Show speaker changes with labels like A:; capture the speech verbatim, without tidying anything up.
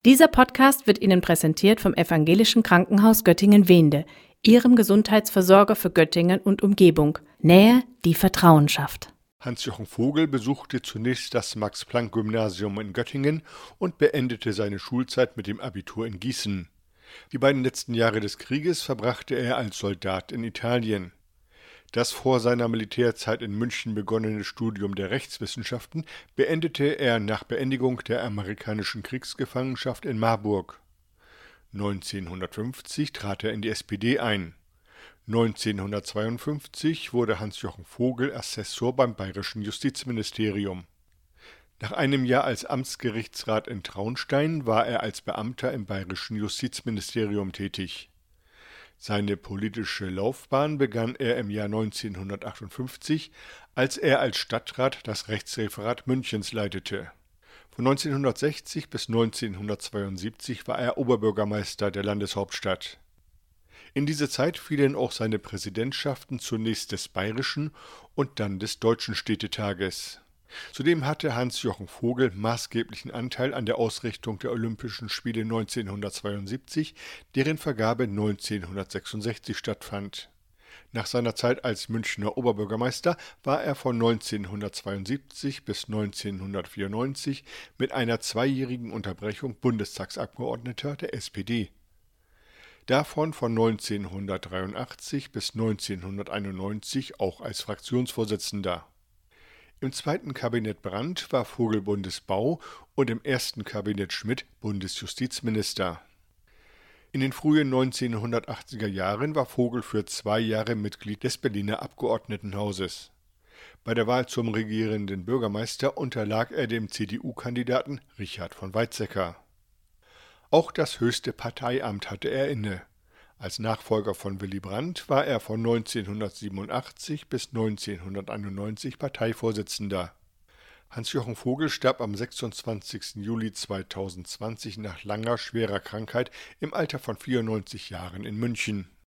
A: Dieser Podcast wird Ihnen präsentiert vom Evangelischen Krankenhaus Göttingen-Wehnde, Ihrem Gesundheitsversorger für Göttingen und Umgebung. Nähe, die Vertrauen schafft.
B: Hans-Jochen Vogel besuchte zunächst das Max-Planck-Gymnasium in Göttingen und beendete seine Schulzeit mit dem Abitur in Gießen. Die beiden letzten Jahre des Krieges verbrachte er als Soldat in Italien. Das vor seiner Militärzeit in München begonnene Studium der Rechtswissenschaften beendete er nach Beendigung der amerikanischen Kriegsgefangenschaft in Marburg. neunzehnhundertfünfzig trat er in die S P D ein. neunzehnhundertzweiundfünfzig wurde Hans-Jochen Vogel Assessor beim Bayerischen Justizministerium. Nach einem Jahr als Amtsgerichtsrat in Traunstein war er als Beamter im Bayerischen Justizministerium tätig. Seine politische Laufbahn begann er im Jahr neunzehnhundertachtundfünfzig, als er als Stadtrat das Rechtsreferat Münchens leitete. Von neunzehnhundertsechzig bis neunzehnhundertzweiundsiebzig war er Oberbürgermeister der Landeshauptstadt. In diese Zeit fielen auch seine Präsidentschaften zunächst des Bayerischen und dann des Deutschen Städtetages. Zudem hatte Hans-Jochen Vogel maßgeblichen Anteil an der Ausrichtung der Olympischen Spiele neunzehnhundertzweiundsiebzig, deren Vergabe neunzehnhundertsechsundsechzig stattfand. Nach seiner Zeit als Münchner Oberbürgermeister war er von neunzehnhundertzweiundsiebzig bis neunzehnhundertvierundneunzig mit einer zweijährigen Unterbrechung Bundestagsabgeordneter der S P D. Davon von neunzehnhundertdreiundachtzig bis neunzehnhunderteinundneunzig auch als Fraktionsvorsitzender. Im zweiten Kabinett Brandt war Vogel Bundesbau und im ersten Kabinett Schmidt Bundesjustizminister. In den frühen neunzehnhundertachtziger Jahren war Vogel für zwei Jahre Mitglied des Berliner Abgeordnetenhauses. Bei der Wahl zum regierenden Bürgermeister unterlag er dem C D U-Kandidaten Richard von Weizsäcker. Auch das höchste Parteiamt hatte er inne. Als Nachfolger von Willy Brandt war er von neunzehnhundertsiebenundachtzig bis neunzehnhunderteinundneunzig Parteivorsitzender. Hans-Jochen Vogel starb am sechsundzwanzigsten Juli zweitausendzwanzig nach langer, schwerer Krankheit im Alter von vierundneunzig Jahren in München.